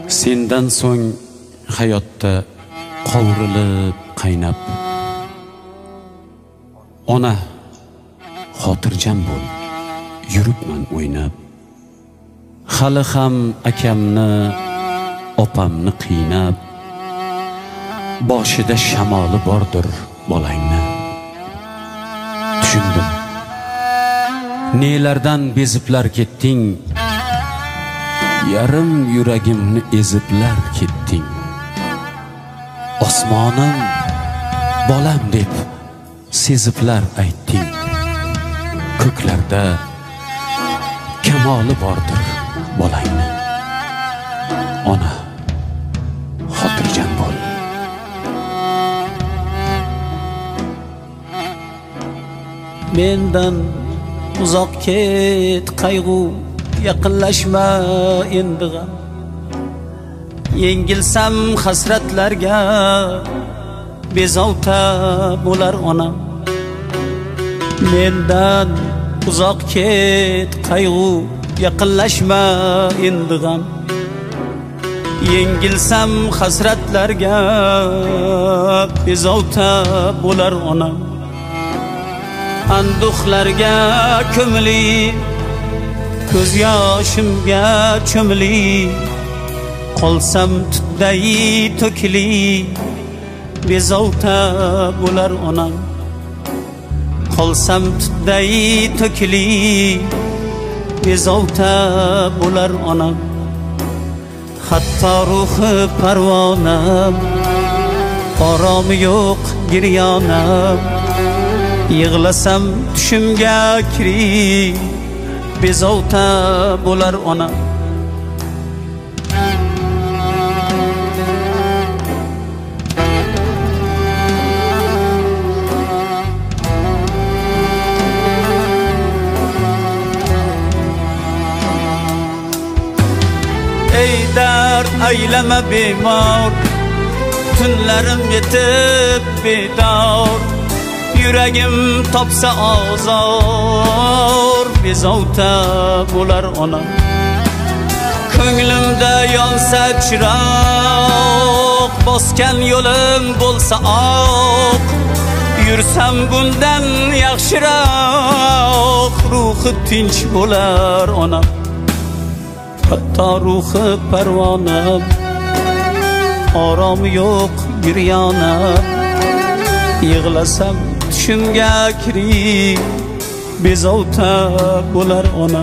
Sendan so'ng hayotda qovrilib qaynab, ona xotirjam bo'l, yuribman o'ynab. Hali ham akamni, opamni qiynab, boshida shamoli bordir bolangni. Tushundim, nelardan beziblar ketding, yarim yuragimni eziblar ketding. Osmonim bolam deb seziblar aytding. Ko'klarda kamoli bordir bolangni. Ona xotirjam bo'l. Mendan uzoq ket qayg'u, yaqinlashma endi g'am. Yengilsam hasratlarga bezovta bo'lar onam. Mendan uzoq ket qayg'u, yaqinlashma endi g'am. Yengilsam hasratlarga bezovta bo'lar onam. Anduhlarga ko'mili, ko'z yoshimga cho'mili, qolsam tutday to'kili, bezovta bo'lar onam. Qolsam tutday to'kili, bezovta bo'lar onam. Hatto ruhi parvonam, oromi yo'q giryonam. Yig'lasam tushimga kiri, bezovta bo'lar onam. Ey dard aylama bemor, tunlarim yetib bedor. Yuragim topsa azor, bezovta bo'lar onam. Ko'nglimda yonsa chiroq, bosgan yo'lim bo'lsa oq. Yursam bundan yaxshiroq, ruhi tinch bo'lar onam. Hatto ruhi parvonam, oromi yo'q giryonam. Yig'lasam tushimga kiri, bezovta bo'lar onam.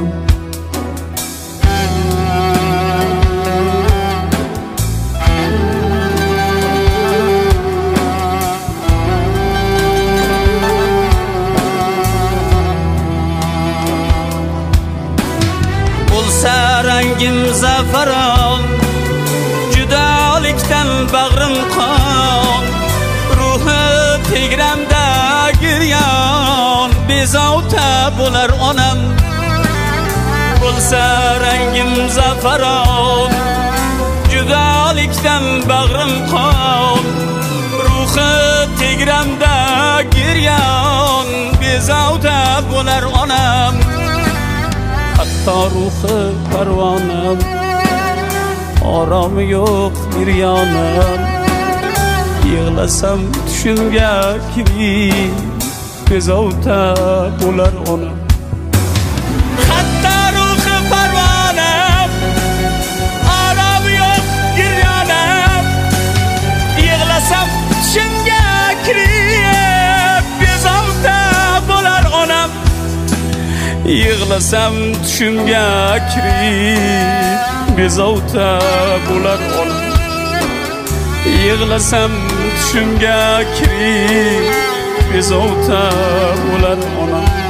Bo'lsa rangim zafaron, judolikdan bag'rim qon. Ruhi tegramda giryon, bezovta bo'lar onam. Bo'lsa rangim zafaron, judolikdan bag'rim qon. Ruhi tegramda giryon, bezovta bo'lar onam. Hatto ruhi parvonam, oromi yo'q giryonam. Yig'lasam tushimga kiri, bezovta bo'lar onam. Hatto ruhi parvonam, oromi yo'q giryonam. Yig'lasam tushimga kiri, bezovta bo'lar onam. Yig'lasam tushimga kiri, bezovta bo'lar onam. Yig'lasam tushimga kiri, bezovta bo'lar onam.